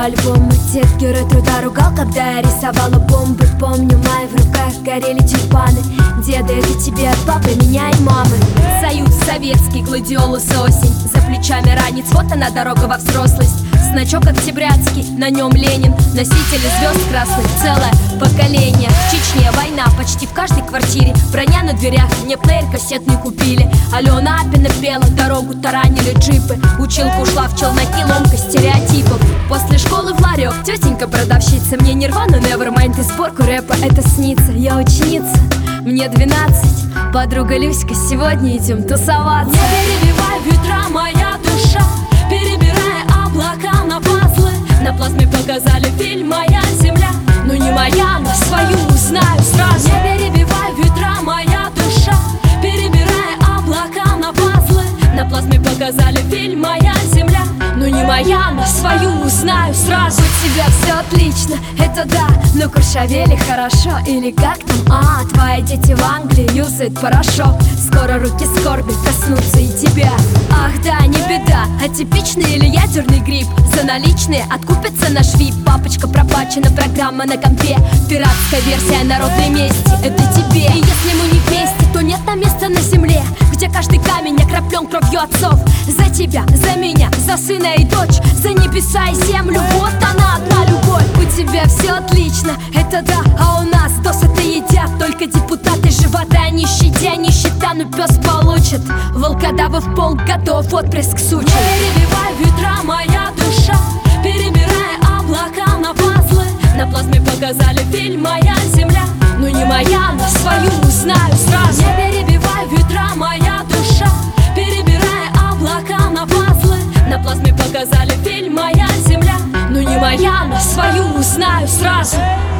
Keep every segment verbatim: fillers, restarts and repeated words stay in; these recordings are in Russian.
по-любому. Детки ретро ругал, когда я рисовала бомбы. Помню, мои в руках горели тюльпаны. Деда, это тебе от папы, меня и мамы. Союз советский, гладиолус, осень. За плечами ранец, вот она дорога во взрослость. Значок октябрятский, на нем Ленин. Носители звезд красных, целое поколение. В Чечне война почти в каждой квартире. Броня на дверях, мне плеер кассетный купили. Алена Апина пела, дорогу таранили джипы. Училка ушла в челноки, ломка стереотипов. После школы в ларек, тетенька продавщица. Мне Нирвана, Nevermind и сборку рэпа, это снится. Я ученица, мне двенадцать. Подруга Люська, сегодня идем тусоваться. Не перебивай ветра, моя душа, перебирая облака на пазлы. На плазме показали фильм «Моя земля». Ну не моя, но свою узнаю сразу. Не перебивай ветра, моя душа, перебирая облака на пазлы. На плазме показали фильм «Моя земля». Ну не моя, но свою узнаю сразу. У тебя все отлично, это да, но куршавели хорошо. Или как там, а, твои дети в Англии юзают порошок. Скоро руки скорби коснутся и тебя. Ах да, не беда, атипичный или ядерный грипп. За наличные откупится наш вип. Папочка пропачена, программа на компе. Пиратская версия народной мести, это тебе. И если мы не вместе, то нет на места на земле, где каждый камень окроплен кровью отцов. За тебя, за меня, за сына и дочь, за небеса и землю. Вот она, одна любовь. У тебя все отлично, это да, а у нас досыта едят только депутаты. Живота не щадя, нищета, но пес получит. Волкодавов полк готов, отпрыск сучий. Не перебивай ветра, моя душа, перебирая облака на пазлы. На плазме показали фильм «Моя земля». Ну не моя, но свою узнаю сразу. Не перебивай ветра, моя душа, перебирая облака на пазлы. На плазме показали фильм «Моя земля». Ну не моя, но свою узнаю сразу.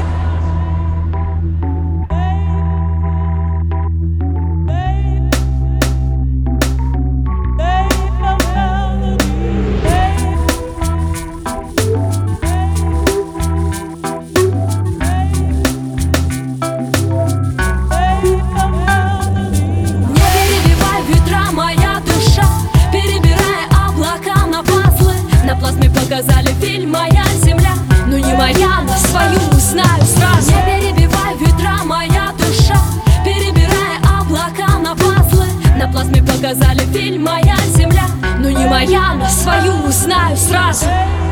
Показали фильм «Моя земля». Ну не моя, но свою узнаю сразу. Не перебивай ветра, моя душа, перебирая облака на пазлы. На плазме показали фильм «Моя земля». Ну не моя, но свою узнаю сразу.